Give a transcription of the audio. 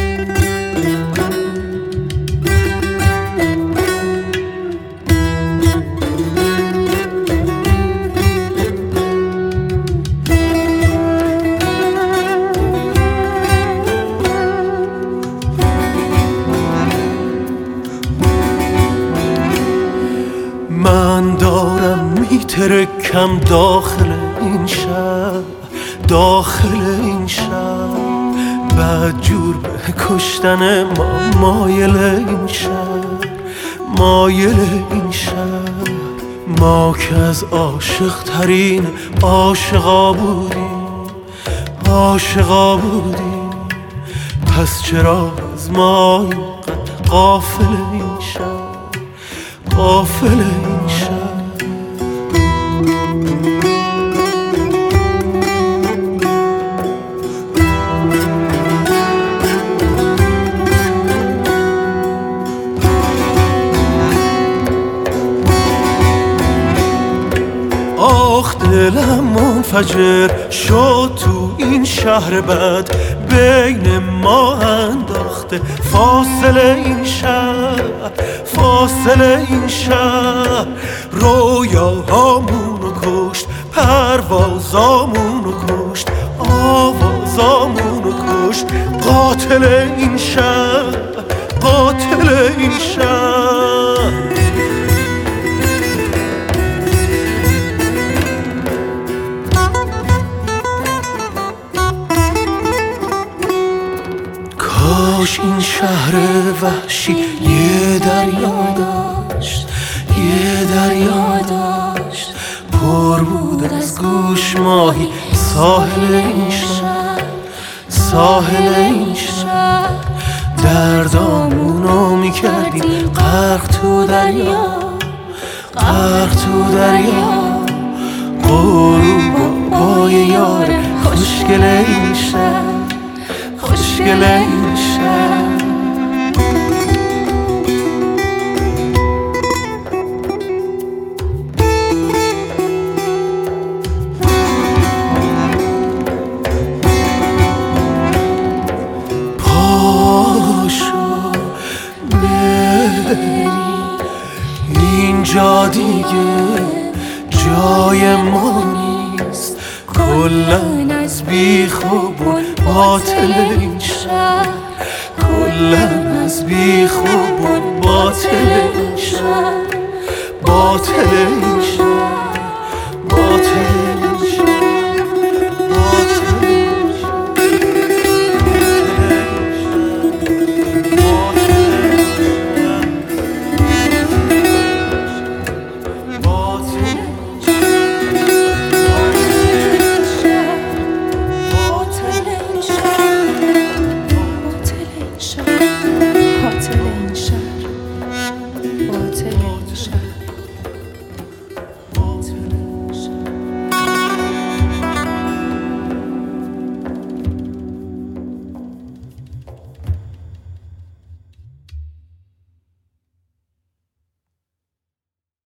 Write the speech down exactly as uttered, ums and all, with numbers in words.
من دارم میترکم داخل این شب، داخل این شب، بدجور به کشتن ما مایل این شب، مایل این شب. ما که از عاشق ترین عاشقا بودیم، عاشقا بودیم، پس چرا از ما اینقدر غافل این شب، غافل این شب. آخ دلم منفجر شد تو این شهر بد، بین ما انداخته فاصله این شهر، فاصله این شهر. رویاهامونو کشت، پروازامونو کشت، آوازامونو کشت، قاتل این شهر، قاتل این شهر. کاش این شهر وحشی یه دریا داشت، یه دریا داشت، پر بود از گوش ماهی ساحل این شهر، ساحل این شهر. دردامونو میکردیم غرق تو دریا، غرق تو دریا. غروب با یار خوشگل این شهر، خوشگل این شهر. پاشو بری اینجا دیگه جای ما نیست، کلن از بیخوبون باطل این شهر، کلن از بیخوبون باطل این شهر، باطل این شهر، باطل